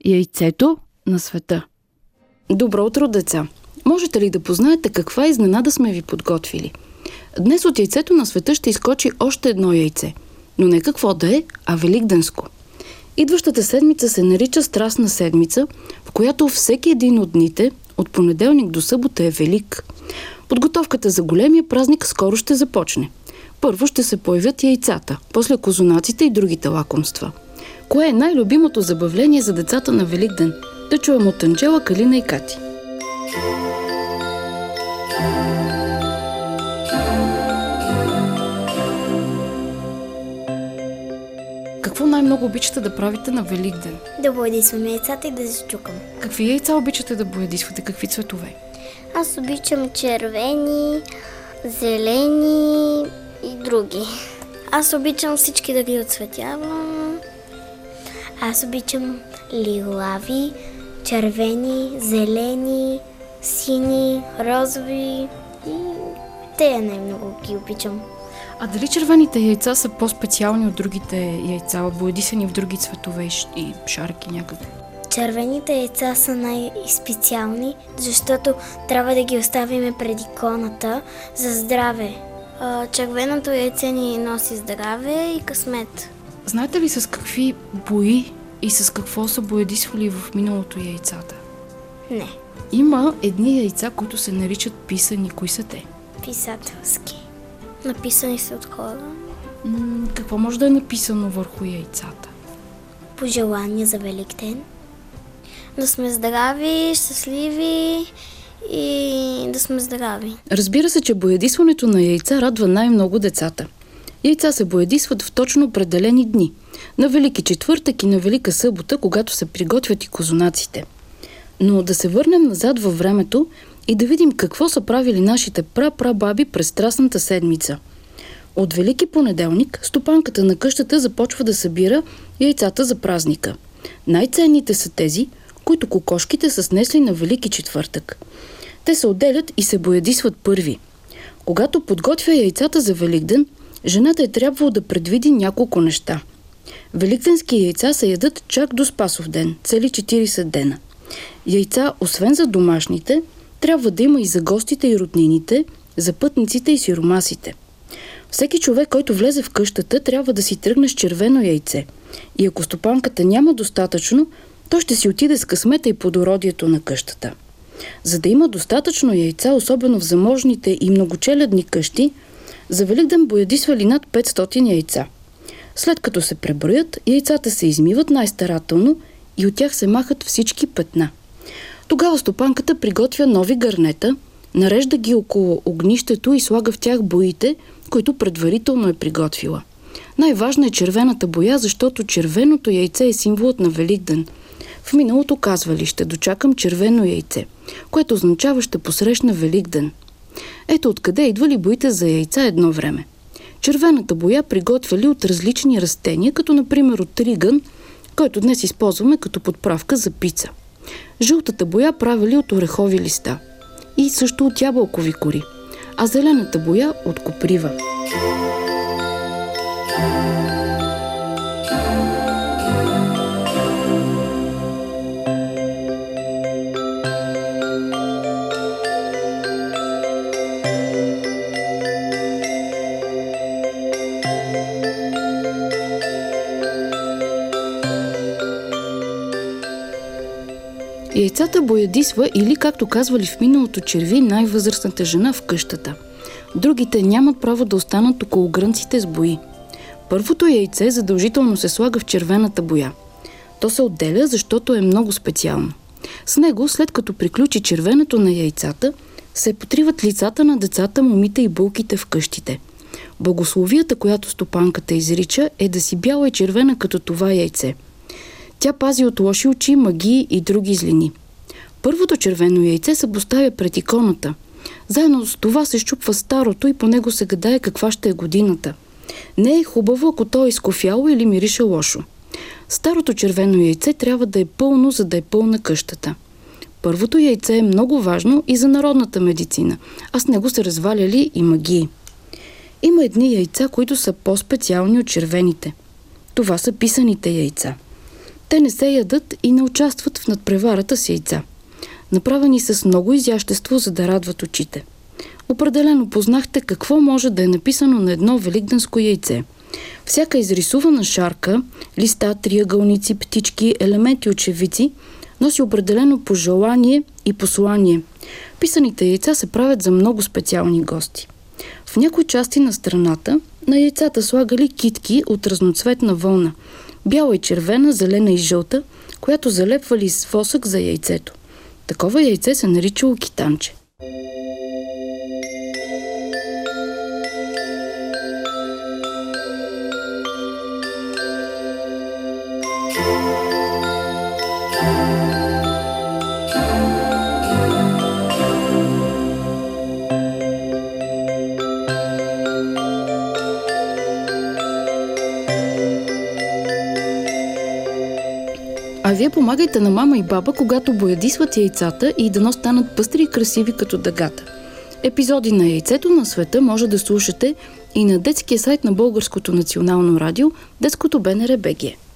Яйцето на света. Добро утро, деца! Можете ли да познаете каква изненада сме ви подготвили? Днес от яйцето на света ще изкочи още едно яйце. Но не какво да е, а великденско. Идващата седмица се нарича Страстна седмица, в която всеки един от дните, от понеделник до събота, е велик. Подготовката за големия празник скоро ще започне. Първо ще се появят яйцата, после козунаците и другите лакомства. Кое е най-любимото забавление за децата на Великден? Да чуем от Анджела, Калина и Кати. Какво най-много обичате да правите на Великден? Да боядисвам яйцата и да зачукам. Какви яйца обичате да боядисвате? Какви цветове? Аз обичам червени, зелени и други. Аз обичам всички да ги отцветявам. Аз обичам лилави, червени, зелени, сини, розови и те най-много ги обичам. А дали червените яйца са по-специални от другите яйца, боядисани в други цветове и шарки някакви? Червените яйца са най-специални, защото трябва да ги оставим пред иконата за здраве. Червеното яйце ни носи здраве и късмет. Знаете ли с какви бои и с какво са боядисвали в миналото яйцата? Не. Има едни яйца, които се наричат писани. Кои са те? Писателски. Написани са от хора. Какво може да е написано върху яйцата? Пожелания за Великден. Да сме здрави, щастливи и да сме здрави. Разбира се, че боядисването на яйца радва най-много децата. Яйца се боядисват в точно определени дни. На Велики четвъртък и на Велика събота, когато се приготвят и козунаците. Но да се върнем назад във времето и да видим какво са правили нашите прапрабаби през Страстната седмица. От Велики понеделник стопанката на къщата започва да събира яйцата за празника. Най-ценните са тези, които кокошките са снесли на Велики четвъртък. Те се отделят и се боядисват първи. Когато подготвя яйцата за Великден, жената е трябвало да предвиди няколко неща. Великденски яйца се ядат чак до Спасов ден, цели 40 дена. Яйца, освен за домашните, трябва да има и за гостите и роднините, за пътниците и сиромасите. Всеки човек, който влезе в къщата, трябва да си тръгне с червено яйце. И ако стопанката няма достатъчно, той ще си отиде с късмета и плодородието на къщата. За да има достатъчно яйца, особено в заможните и многочелядни къщи, за Великден боядисвали над 500 яйца. След като се преброят, яйцата се измиват най-старателно и от тях се махат всички петна. Тогава стопанката приготвя нови гърнета, нарежда ги около огнището и слага в тях боите, които предварително е приготвила. Най-важна е червената боя, защото червеното яйце е символът на Великден. В миналото казвали: ще дочакам червено яйце, което означава ще посрещна Великден. Ето откъде идвали боите за яйца едно време. Червената боя приготвяли от различни растения, като например от тригън, който днес използваме като подправка за пица. Жълтата боя правили от орехови листа и също от ябълкови кори, а зелената боя от коприва. Яйцата боядисва или, както казвали в миналото, черви най-възрастната жена в къщата. Другите нямат право да останат около грънците с бои. Първото яйце задължително се слага в червената боя. То се отделя, защото е много специално. С него, след като приключи червенето на яйцата, се потриват лицата на децата, момите и булките в къщите. Благословията, която стопанката изрича, е да си бяла и червена като това яйце. Тя пази от лоши очи, магии и други злини. Първото червено яйце се поставя пред иконата. Заедно с това се счупва старото и по него се гадае каква ще е годината. Не е хубаво, ако то е изкофяло или мирише лошо. Старото червено яйце трябва да е пълно, за да е пълна къщата. Първото яйце е много важно и за народната медицина, а с него се разваляли и магии. Има едни яйца, които са по-специални от червените. Това са писаните яйца. Те не се ядат и не участват в надпреварата с яйца. Направени с много изящество, за да радват очите. Определено познахте какво може да е написано на едно великденско яйце. Всяка изрисувана шарка, листа, триъгълници, птички, елементи от шевици носи определено пожелание и послание. Писаните яйца се правят за много специални гости. В някои части на страната на яйцата слагали китки от разноцветна вълна – бяла и червена, зелена и жълта, която залепвали с восък за яйцето. Такова яйце се наричало китанче. А вие помагайте на мама и баба, когато боядисват яйцата и дано станат пъстри и красиви като дъгата. Епизоди на Яйцето на света може да слушате и на детския сайт на Българското национално радио, детското БНР БГ.